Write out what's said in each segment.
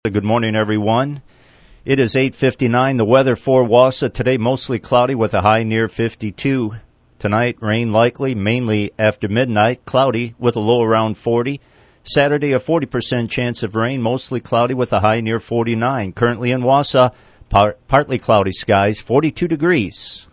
Good morning, everyone. It is 8:59. The weather for Wausau today, mostly cloudy with a high near 52. Tonight, rain likely, mainly after midnight, cloudy with a low around 40. Saturday, a 40% chance of rain, mostly cloudy with a high near 49. Currently in Wausau, partly cloudy skies, 42 degrees.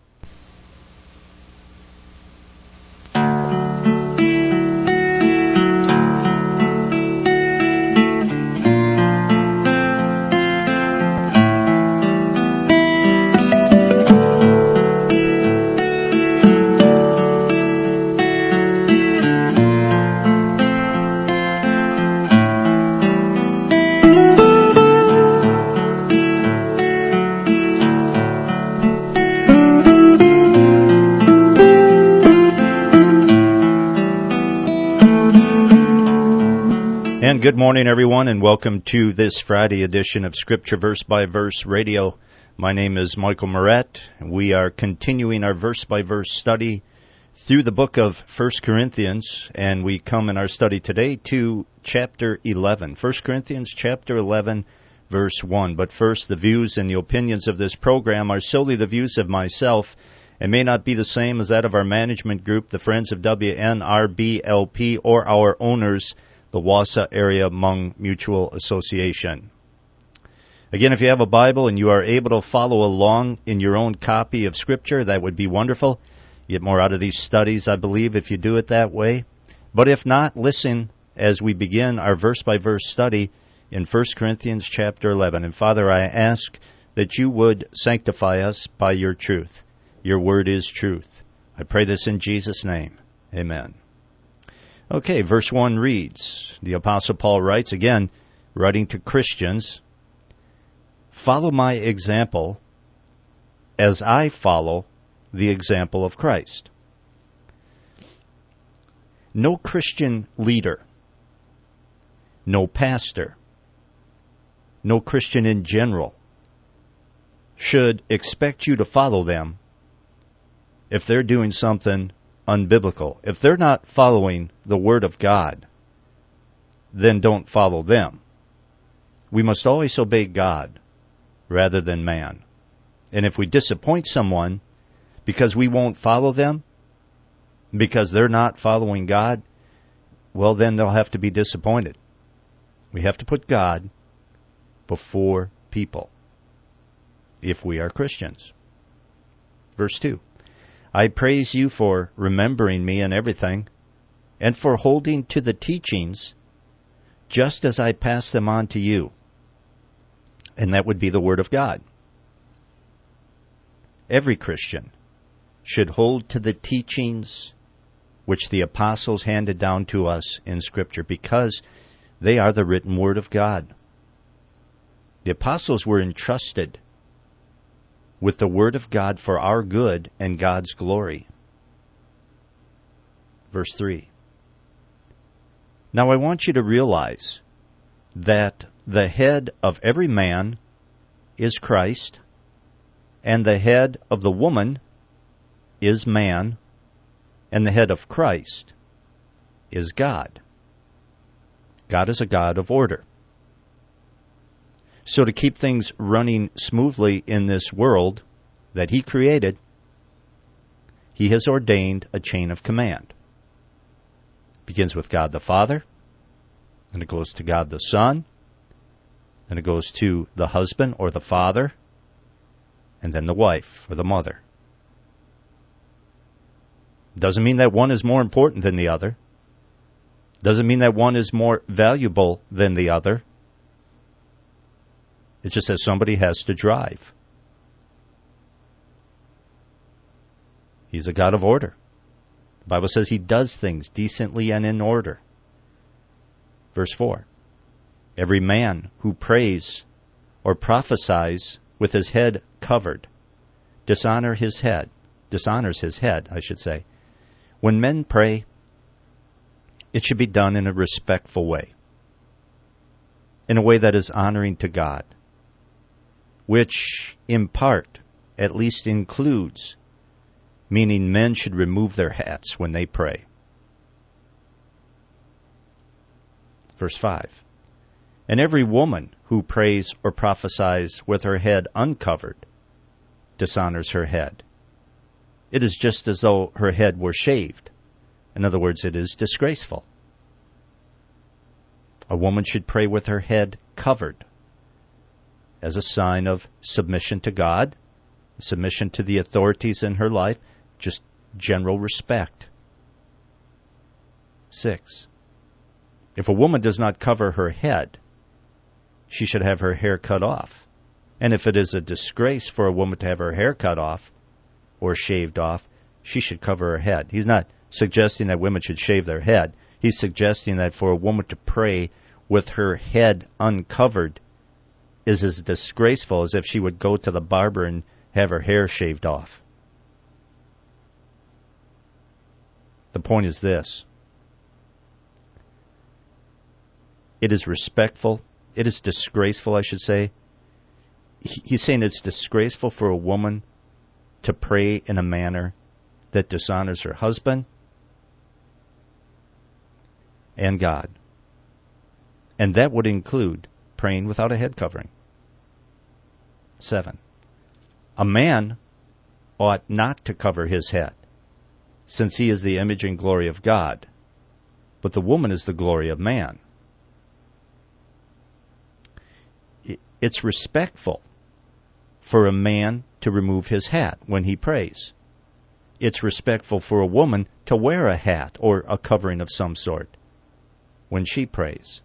And good morning, everyone, and welcome to this Friday edition of Scripture Verse by Verse Radio. My name is Michael Moret. We are continuing our verse-by-verse study through the book of 1 Corinthians, and we come in our study today to chapter 11. 1 Corinthians chapter 11, verse 1. But first, the views and the opinions of this program are solely the views of myself and may not be the same as that of our management group, the Friends of WNRBLP, or our owners, the Wausau Area Hmong Mutual Association. Again, if you have a Bible and you are able to follow along in your own copy of Scripture, that would be wonderful. You get more out of these studies, I believe, if you do it that way. But if not, listen as we begin our verse-by-verse study in 1 Corinthians chapter 11. And Father, I ask that you would sanctify us by your truth. Your word is truth. I pray this in Jesus' name. Amen. Okay, verse 1 reads, the Apostle Paul writes, again, writing to Christians, "Follow my example as I follow the example of Christ." No Christian leader, no pastor, no Christian in general should expect you to follow them if they're doing something unbiblical. If they're not following the Word of God, then don't follow them. We must always obey God rather than man. And if we disappoint someone because we won't follow them, because they're not following God, well, then they'll have to be disappointed. We have to put God before people if we are Christians. Verse 2. I praise you for remembering me in everything, and for holding to the teachings, just as I pass them on to you. And that would be the Word of God. Every Christian should hold to the teachings which the apostles handed down to us in Scripture, because they are the written Word of God. The apostles were entrusted with the Word of God for our good and God's glory. Verse 3. Now I want you to realize that the head of every man is Christ, and the head of the woman is man, and the head of Christ is God. God is a God of order. So to keep things running smoothly in this world that He created, He has ordained a chain of command. It begins with God the Father, and it goes to God the Son, and it goes to the husband or the father, and then the wife or the mother. Doesn't mean that one is more important than the other. Doesn't mean that one is more valuable than the other. It just says somebody has to drive. He's a God of order. The Bible says He does things decently and in order. Verse 4. Every man who prays or prophesies with his head covered dishonors his head, I should say. When men pray, it should be done in a respectful way, in a way that is honoring to God, which in part at least includes meaning men should remove their hats when they pray. Verse 5. And every woman who prays or prophesies with her head uncovered dishonors her head. It is just as though her head were shaved. In other words, it is disgraceful. A woman should pray with her head covered as a sign of submission to God, submission to the authorities in her life, just general respect. 6. If a woman does not cover her head, she should have her hair cut off. And if it is a disgrace for a woman to have her hair cut off or shaved off, she should cover her head. He's not suggesting that women should shave their head. He's suggesting that for a woman to pray with her head uncovered is as disgraceful as if she would go to the barber and have her hair shaved off. The point is this. It is respectful. It is disgraceful, I should say. He's saying it's disgraceful for a woman to pray in a manner that dishonors her husband and God. And that would include praying without a head covering. 7. A man ought not to cover his head, since he is the image and glory of God, but the woman is the glory of man. It's respectful for a man to remove his hat when he prays. It's respectful for a woman to wear a hat or a covering of some sort when she prays.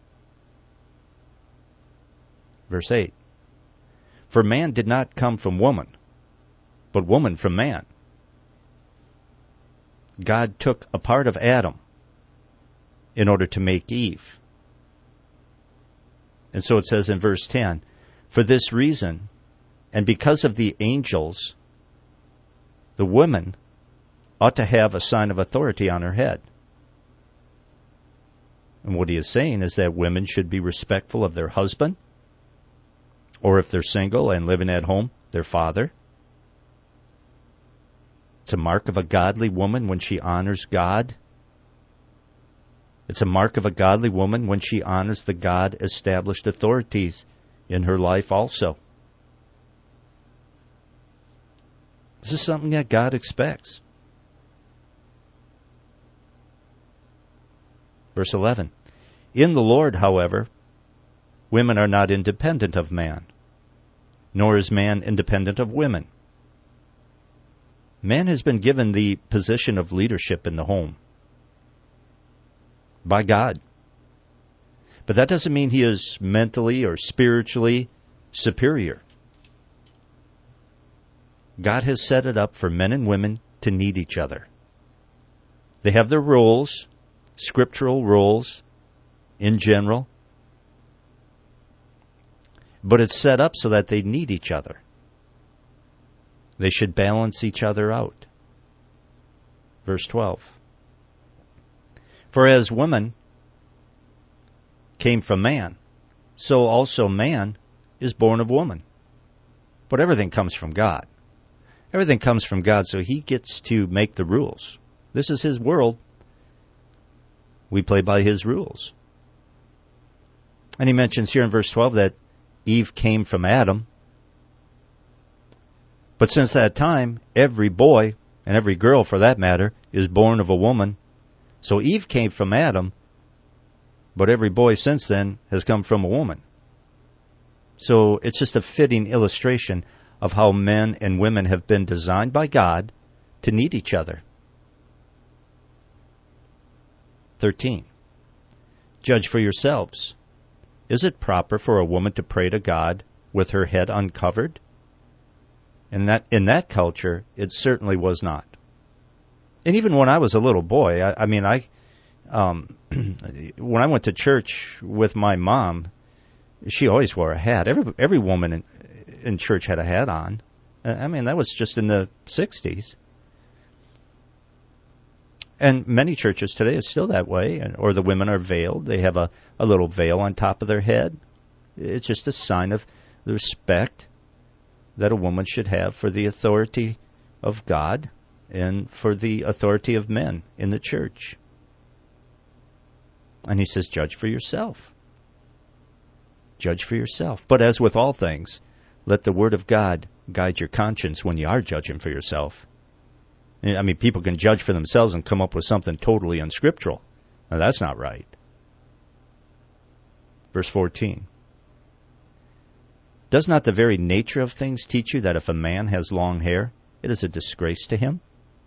Verse 8. For man did not come from woman, but woman from man. God took a part of Adam in order to make Eve. And so it says in verse 10, for this reason, and because of the angels, the woman ought to have a sign of authority on her head. And what he is saying is that women should be respectful of their husband, or if they're single and living at home, their father. It's a mark of a godly woman when she honors God. It's a mark of a godly woman when she honors the God-established authorities in her life also. This is something that God expects. Verse 11. In the Lord, however, women are not independent of man, nor is man independent of women. Man has been given the position of leadership in the home by God. But that doesn't mean he is mentally or spiritually superior. God has set it up for men and women to need each other. They have their roles, scriptural roles in general, but it's set up so that they need each other. They should balance each other out. Verse 12. For as woman came from man, so also man is born of woman. But everything comes from God. Everything comes from God, so he gets to make the rules. This is his world. We play by his rules. And he mentions here in verse 12 that Eve came from Adam. But since that time, every boy, and every girl for that matter, is born of a woman. So Eve came from Adam, but every boy since then has come from a woman. So it's just a fitting illustration of how men and women have been designed by God to need each other. 13. Judge for yourselves. Is it proper for a woman to pray to God with her head uncovered? And in that culture, it certainly was not. And even when I was a little boy, when I went to church with my mom, she always wore a hat. Every woman in church had a hat on. I mean, that was just in the 60s. And many churches today are still that way, or the women are veiled. They have a little veil on top of their head. It's just a sign of the respect that a woman should have for the authority of God and for the authority of men in the church. And he says, judge for yourself. Judge for yourself. But as with all things, let the Word of God guide your conscience when you are judging for yourself. I mean, people can judge for themselves and come up with something totally unscriptural. Now, that's not right. Verse 14. Does not the very nature of things teach you that if a man has long hair, it is a disgrace to him?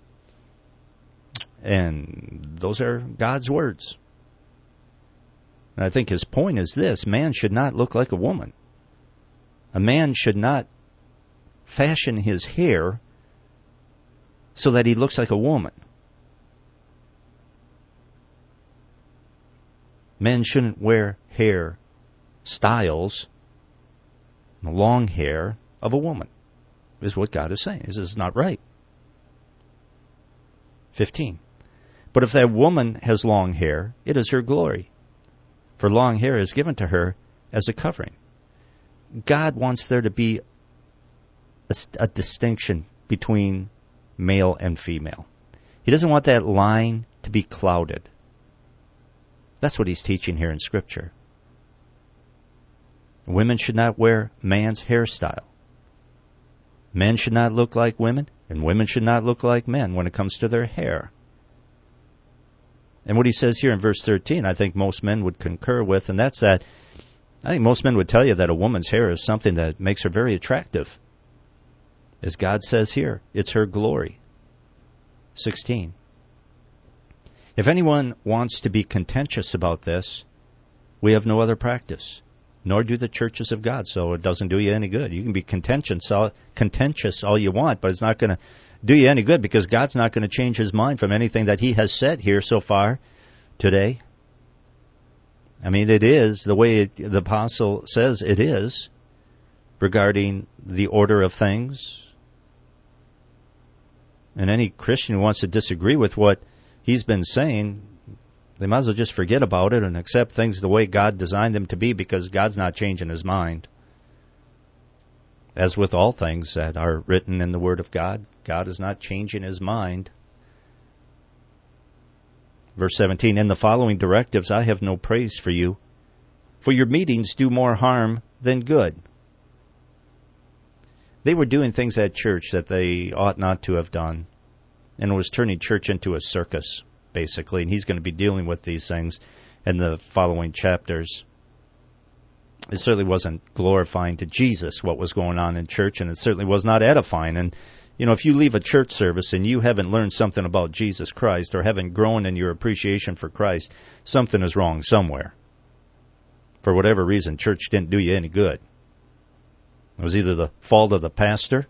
And those are God's words. And I think his point is this: man should not look like a woman. A man should not fashion his hair so that he looks like a woman. Men shouldn't wear hair styles, the long hair of a woman, is what God is saying. This is not right. 15. But if that woman has long hair, it is her glory, for long hair is given to her as a covering. God wants there to be a distinction between male and female. He doesn't want that line to be clouded. That's what he's teaching here in Scripture. Women should not wear man's hairstyle. Men should not look like women, and women should not look like men when it comes to their hair. And what he says here in verse 13, I think most men would concur with, and that's that I think most men would tell you that a woman's hair is something that makes her very attractive. As God says here, it's her glory. 16. If anyone wants to be contentious about this, we have no other practice, nor do the churches of God, so it doesn't do you any good. You can be contentious all you want, but it's not going to do you any good because God's not going to change his mind from anything that he has said here so far today. I mean, it is the way the apostle says it is regarding the order of things. And any Christian who wants to disagree with what he's been saying, they might as well just forget about it and accept things the way God designed them to be, because God's not changing his mind. As with all things that are written in the Word of God, God is not changing his mind. Verse 17, in the following directives I have no praise for you, for your meetings do more harm than good. They were doing things at church that they ought not to have done, and it was turning church into a circus, basically, and he's going to be dealing with these things in the following chapters. It certainly wasn't glorifying to Jesus what was going on in church, and it certainly was not edifying. And, you know, if you leave a church service and you haven't learned something about Jesus Christ or haven't grown in your appreciation for Christ, something is wrong somewhere. For whatever reason, church didn't do you any good. It was either the fault of the pastor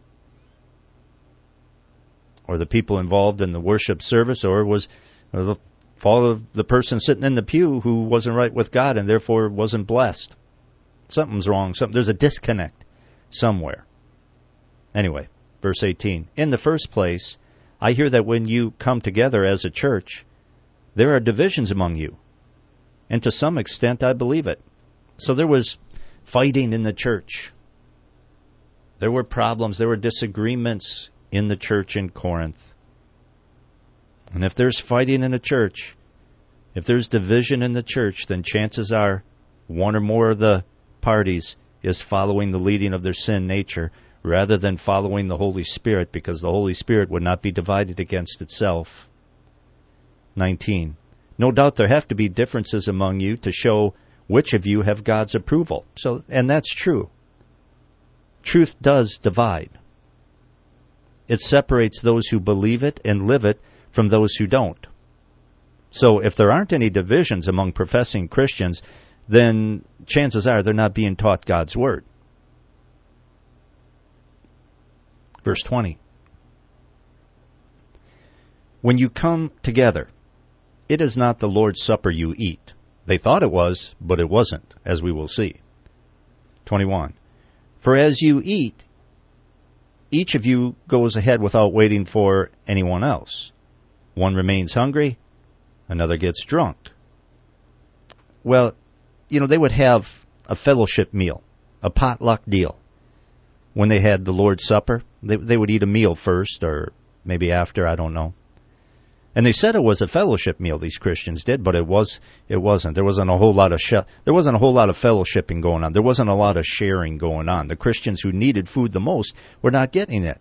or the people involved in the worship service, or it was the fault of the person sitting in the pew who wasn't right with God and therefore wasn't blessed. Something's wrong. There's a disconnect somewhere. Anyway, verse 18. In the first place, I hear that when you come together as a church, there are divisions among you. And to some extent, I believe it. So there was fighting in the church. There were problems. There were disagreements in the church in Corinth. And if there's fighting in a church, if there's division in the church, then chances are one or more of the parties is following the leading of their sin nature rather than following the Holy Spirit, because the Holy Spirit would not be divided against itself. 19. No doubt there have to be differences among you to show which of you have God's approval. And that's true. Truth does divide. It separates those who believe it and live it from those who don't. So if there aren't any divisions among professing Christians, then chances are they're not being taught God's Word. Verse 20. When you come together, it is not the Lord's Supper you eat. They thought it was, but it wasn't, as we will see. 21. For as you eat, each of you goes ahead without waiting for anyone else. One remains hungry, another gets drunk. Well, you know, they would have a fellowship meal, a potluck deal. When they had the Lord's Supper, they would eat a meal first, or maybe after, I don't know. And they said it was a fellowship meal, these Christians did, but it wasn't. There wasn't a whole lot of fellowshipping going on. There wasn't a lot of sharing going on. The Christians who needed food the most were not getting it.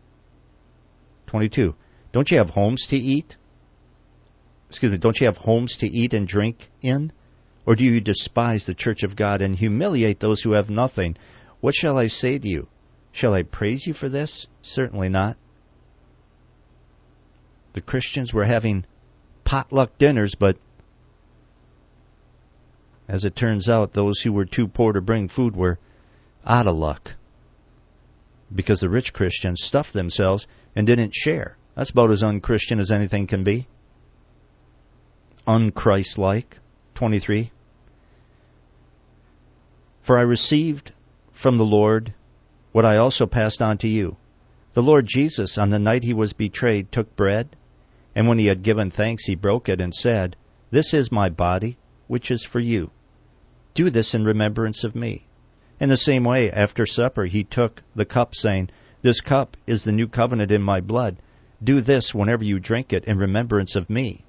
22. Don't you have homes to eat? Don't you have homes to eat and drink in? Or do you despise the church of God and humiliate those who have nothing? What shall I say to you? Shall I praise you for this? Certainly not. The Christians were having potluck dinners, but as it turns out, those who were too poor to bring food were out of luck, because the rich Christians stuffed themselves and didn't share. That's about as unchristian as anything can be. Unchristlike. 23. For I received from the Lord what I also passed on to you. The Lord Jesus, on the night he was betrayed, took bread, and when he had given thanks, he broke it and said, This is my body, which is for you. Do this in remembrance of me. In the same way, after supper, he took the cup, saying, This cup is the new covenant in my blood. Do this whenever you drink it in remembrance of me.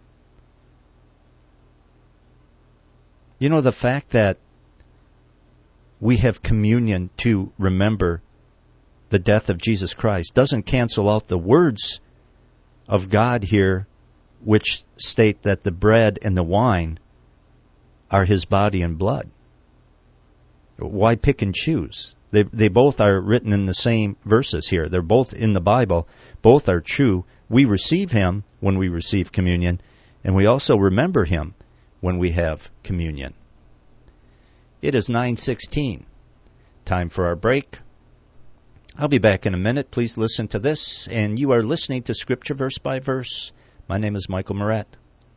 You know, the fact that we have communion to remember the death of Jesus Christ doesn't cancel out the words of God here, which state that the bread and the wine are his body and blood. Why pick and choose? They both are written in the same verses here. They're both in the Bible. Both are true. We receive him when we receive communion, and we also remember him when we have communion. It is 9:16. Time for our break. I'll be back in a minute. Please listen to this, and you are listening to Scripture Verse by Verse. My name is Michael Moret.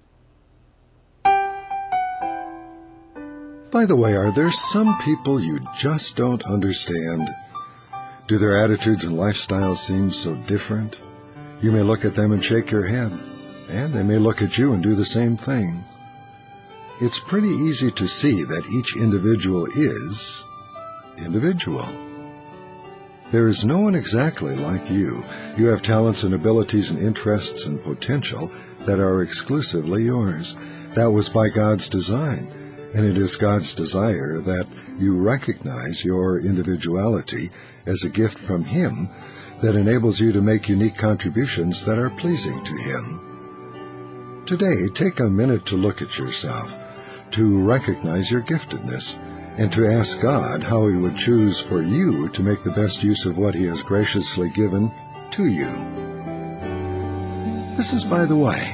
By the way, are there some people you just don't understand? Do their attitudes and lifestyles seem so different? You may look at them and shake your head, and they may look at you and do the same thing. It's pretty easy to see that each individual is individual. There is no one exactly like you. You have talents and abilities and interests and potential that are exclusively yours. That was by God's design, and it is God's desire that you recognize your individuality as a gift from Him that enables you to make unique contributions that are pleasing to Him. Today, take a minute to look at yourself, to recognize your giftedness, and to ask God how He would choose for you to make the best use of what He has graciously given to you. This is by the way.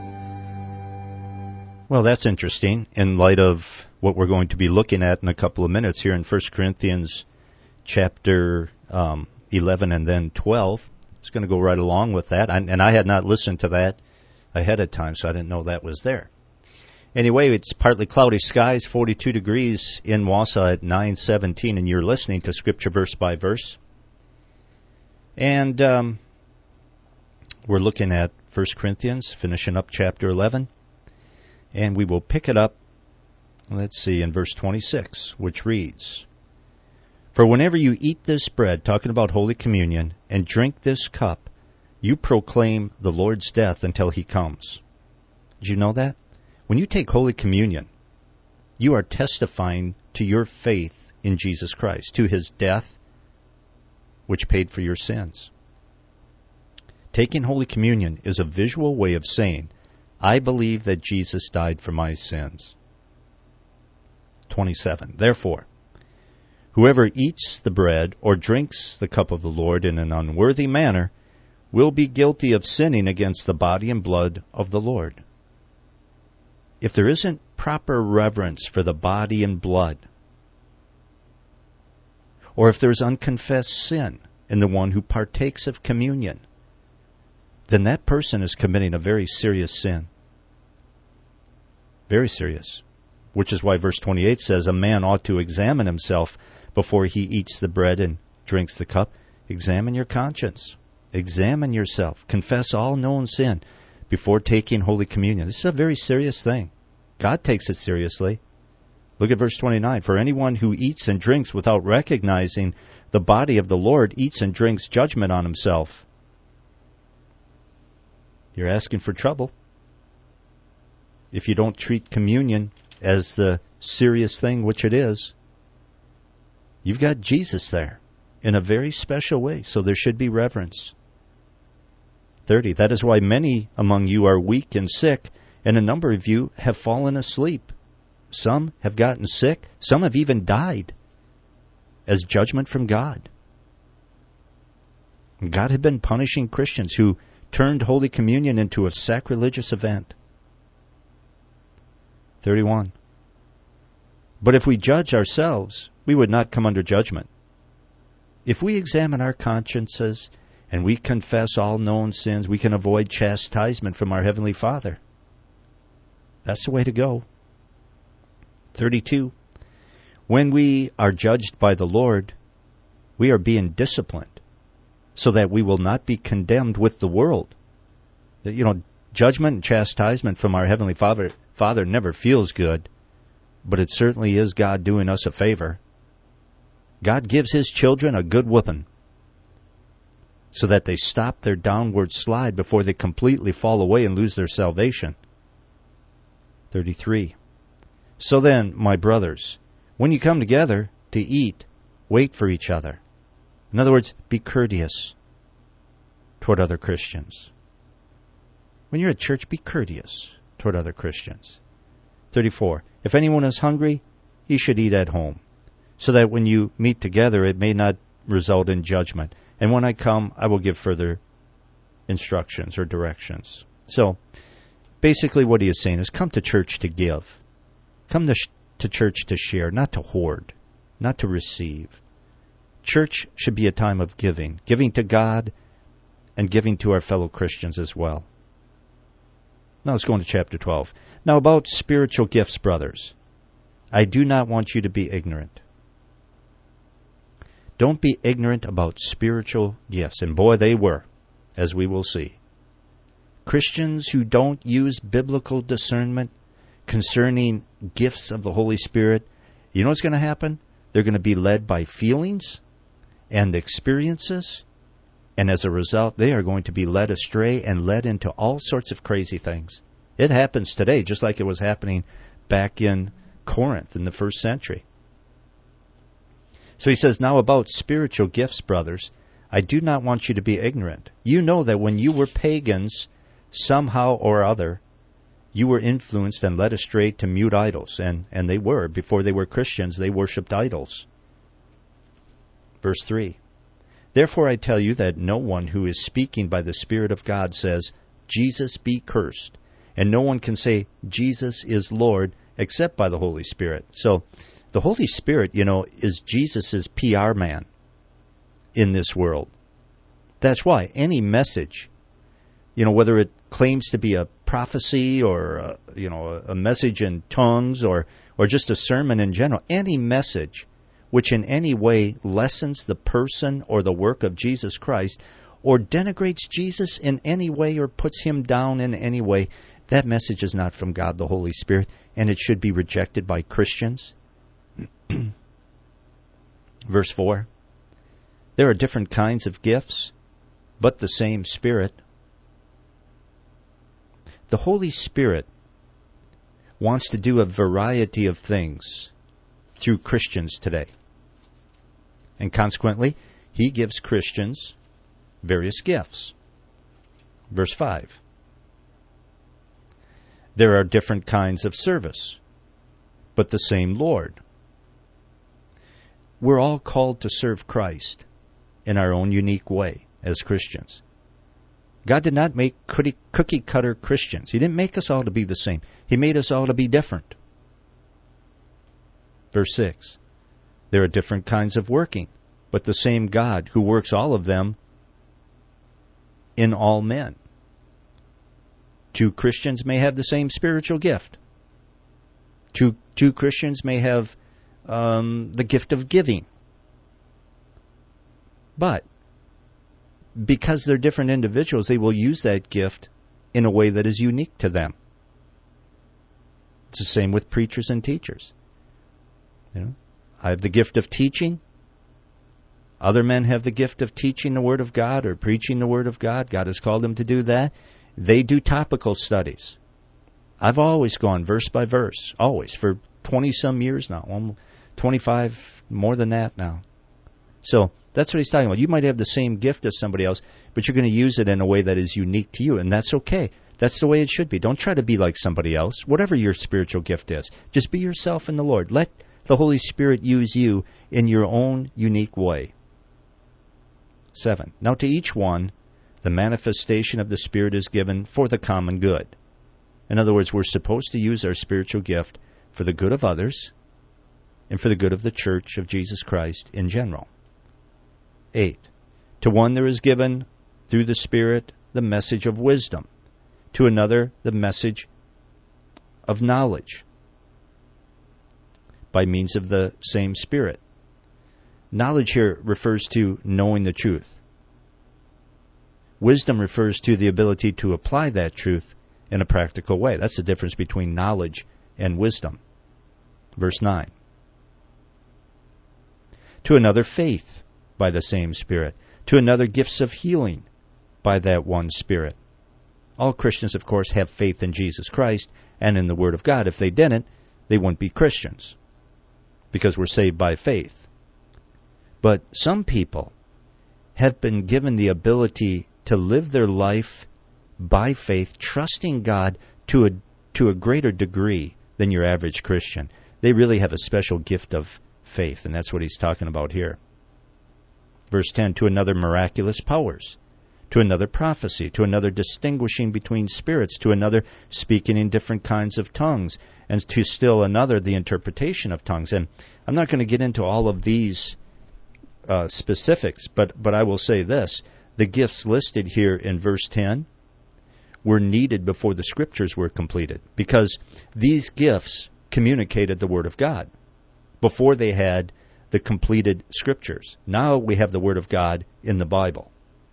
Well, that's interesting in light of what we're going to be looking at in a couple of minutes here in 1 Corinthians chapter 11 and then 12. It's going to go right along with that. And I had not listened to that ahead of time, so I didn't know that was there. Anyway, it's partly cloudy skies, 42 degrees in Wausau at 9:17, and you're listening to Scripture Verse by Verse. And we're looking at 1 Corinthians, finishing up chapter 11. And we will pick it up, let's see, in verse 26, which reads, For whenever you eat this bread, talking about Holy Communion, and drink this cup, you proclaim the Lord's death until He comes. Did you know that? When you take Holy Communion, you are testifying to your faith in Jesus Christ, to His death, which paid for your sins. Taking Holy Communion is a visual way of saying, I believe that Jesus died for my sins. 27. Therefore, whoever eats the bread or drinks the cup of the Lord in an unworthy manner will be guilty of sinning against the body and blood of the Lord. If there isn't proper reverence for the body and blood, or if there's unconfessed sin in the one who partakes of communion, then that person is committing a very serious sin. Very serious. Which is why verse 28 says, a man ought to examine himself before he eats the bread and drinks the cup. Examine your conscience. Examine yourself. Confess all known sin before taking Holy Communion. This is a very serious thing. God takes it seriously. Look at verse 29. For anyone who eats and drinks without recognizing the body of the Lord eats and drinks judgment on himself. You're asking for trouble. if you don't treat communion as the serious thing which it is, you've got Jesus there in a very special way, so there should be reverence. 30. That is why many among you are weak and sick, and a number of you have fallen asleep. Some have gotten sick, some have even died as judgment from God. God had been punishing Christians who turned Holy Communion into a sacrilegious event. 31. But if we judge ourselves, we would not come under judgment. If we examine our consciences and we confess all known sins, we can avoid chastisement from our Heavenly Father. That's the way to go. 32. When we are judged by the Lord, we are being disciplined so that we will not be condemned with the world. Judgment and chastisement from our Heavenly Father never feels good, but it certainly is God doing us a favor. God gives His children a good whooping so that they stop their downward slide before they completely fall away and lose their salvation. 33. So then, my brothers, when you come together to eat, wait for each other. In other words, be courteous toward other Christians. When you're at church, be courteous toward other Christians. 34. If anyone is hungry, he should eat at home, so that when you meet together, it may not result in judgment. And when I come, I will give further instructions or directions. So, basically what he is saying is come to church to give. Come to church to share, not to hoard, not to receive. Church should be a time of giving to God and giving to our fellow Christians as well. Now let's go into chapter 12. Now about spiritual gifts, brothers, I do not want you to be ignorant. Don't be ignorant about spiritual gifts. And boy, they were, as we will see. Christians who don't use biblical discernment concerning gifts of the Holy Spirit, you know what's going to happen? They're going to be led by feelings and experiences, and as a result, they are going to be led astray and led into all sorts of crazy things. It happens today, just like it was happening back in Corinth in the first century. So he says, now about spiritual gifts, brothers, I do not want you to be ignorant. You know that when you were pagans, somehow or other, you were influenced and led astray to mute idols. And they were. Before they were Christians, they worshipped idols. Verse 3. Therefore I tell you that no one who is speaking by the Spirit of God says, Jesus be cursed. And no one can say, Jesus is Lord, except by the Holy Spirit. So the Holy Spirit, is Jesus' PR man in this world. That's why any message, whether it claims to be a prophecy or, a message in tongues or just a sermon in general, any message which in any way lessens the person or the work of Jesus Christ or denigrates Jesus in any way or puts him down in any way, that message is not from God the Holy Spirit, and it should be rejected by Christians. Verse 4. There are different kinds of gifts, but the same Spirit. The Holy Spirit wants to do a variety of things through Christians today. And consequently, He gives Christians various gifts. Verse 5. There are different kinds of service, but the same Lord. We're all called to serve Christ in our own unique way as Christians. God did not make cookie-cutter Christians. He didn't make us all to be the same. He made us all to be different. Verse 6. There are different kinds of working, but the same God who works all of them in all men. Two Christians may have the same spiritual gift. Two Christians may have the gift of giving. But because they're different individuals, they will use that gift in a way that is unique to them. It's the same with preachers and teachers. I have the gift of teaching. Other men have the gift of teaching the Word of God or preaching the Word of God. God has called them to do that. They do topical studies. I've always gone verse by verse, always, for 20-some years now, 25, more than that now. So that's what he's talking about. You might have the same gift as somebody else, but you're going to use it in a way that is unique to you, and that's okay. That's the way it should be. Don't try to be like somebody else, whatever your spiritual gift is. Just be yourself in the Lord. Let the Holy Spirit use you in your own unique way. 7. Now to each one, the manifestation of the Spirit is given for the common good. In other words, we're supposed to use our spiritual gift for the good of others and for the good of the church of Jesus Christ in general. 8. To one there is given through the Spirit the message of wisdom, to another the message of knowledge by means of the same Spirit. Knowledge here refers to knowing the truth. Wisdom refers to the ability to apply that truth in a practical way. That's the difference between knowledge and wisdom. Verse 9. To another faith by the same Spirit. To another gifts of healing by that one Spirit. All Christians, of course, have faith in Jesus Christ and in the Word of God. If they didn't, they wouldn't be Christians, because we're saved by faith. But some people have been given the ability to live their life by faith, trusting God to a greater degree than your average Christian. They really have a special gift of faith, and that's what he's talking about here. Verse 10, to another miraculous powers, to another prophecy, to another distinguishing between spirits, to another speaking in different kinds of tongues, and to still another the interpretation of tongues. And I'm not going to get into all of these specifics, but I will say this. The gifts listed here in verse 10 were needed before the Scriptures were completed, because these gifts communicated the Word of God before they had the completed Scriptures. Now we have the Word of God in the Bible.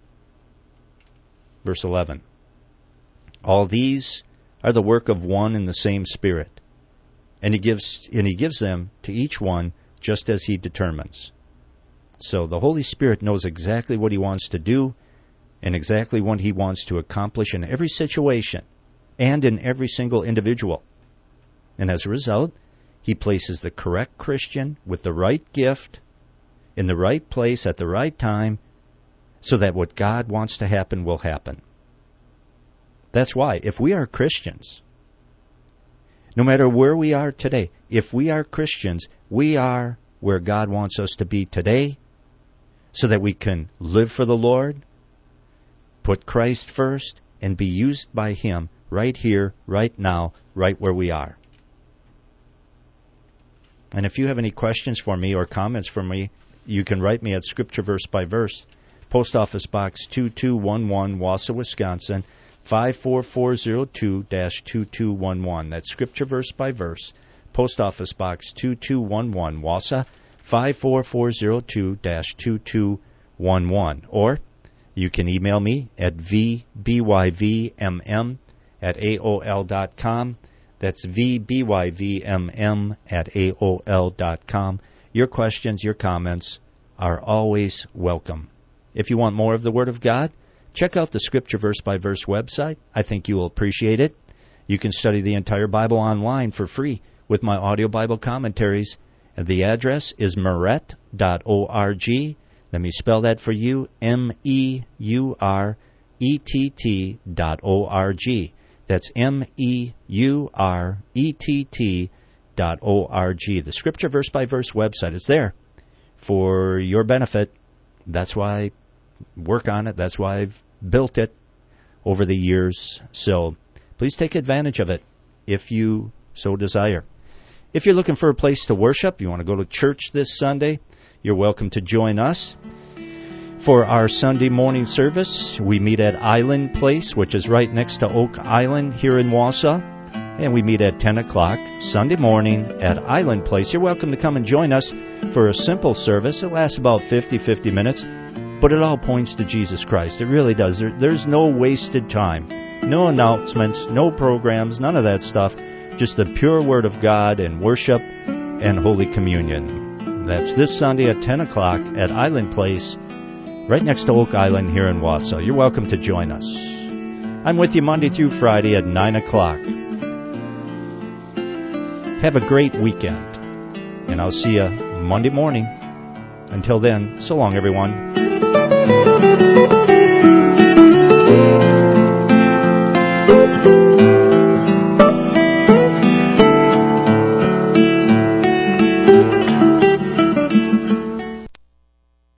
Verse 11. All these are the work of one and the same Spirit, and he gives them to each one just as he determines. So the Holy Spirit knows exactly what he wants to do and exactly what he wants to accomplish in every situation and in every single individual. And as a result, he places the correct Christian with the right gift in the right place at the right time, so that what God wants to happen will happen. That's why, if we are Christians, no matter where we are today, if we are Christians, we are where God wants us to be today, so that we can live for the Lord, put Christ first, and be used by Him right here, right now, right where we are. And if you have any questions for me or comments for me, you can write me at Scripture Verse by Verse, Post Office Box 2211, Wausau, Wisconsin, 54402-2211. That's Scripture Verse by Verse, Post Office Box 2211, Wausau, 54402-2211. Or you can email me at vbyvmm@aol.com. That's vbyvmm@aol.com. Your questions, your comments are always welcome. If you want more of the Word of God, check out the Scripture Verse by Verse website. I think you will appreciate it. You can study the entire Bible online for free with my audio Bible commentaries. And the address is meuret.org. Let me spell that for you, MEURETT.org. That's MEURETT.org. The Scripture Verse by Verse website is there for your benefit. That's why I work on it. That's why I've built it over the years. So please take advantage of it if you so desire. If you're looking for a place to worship, you want to go to church this Sunday, you're welcome to join us. For our Sunday morning service, we meet at Island Place, which is right next to Oak Island here in Wausau. And we meet at 10 o'clock Sunday morning at Island Place. You're welcome to come and join us for a simple service. It lasts about 50 minutes, but it all points to Jesus Christ. It really does. There's no wasted time. No announcements, no programs, none of that stuff. Just the pure Word of God and worship and Holy Communion. That's this Sunday at 10 o'clock at Island Place, right next to Oak Island here in Wausau. You're welcome to join us. I'm with you Monday through Friday at 9 o'clock. Have a great weekend, and I'll see you Monday morning. Until then, so long, everyone.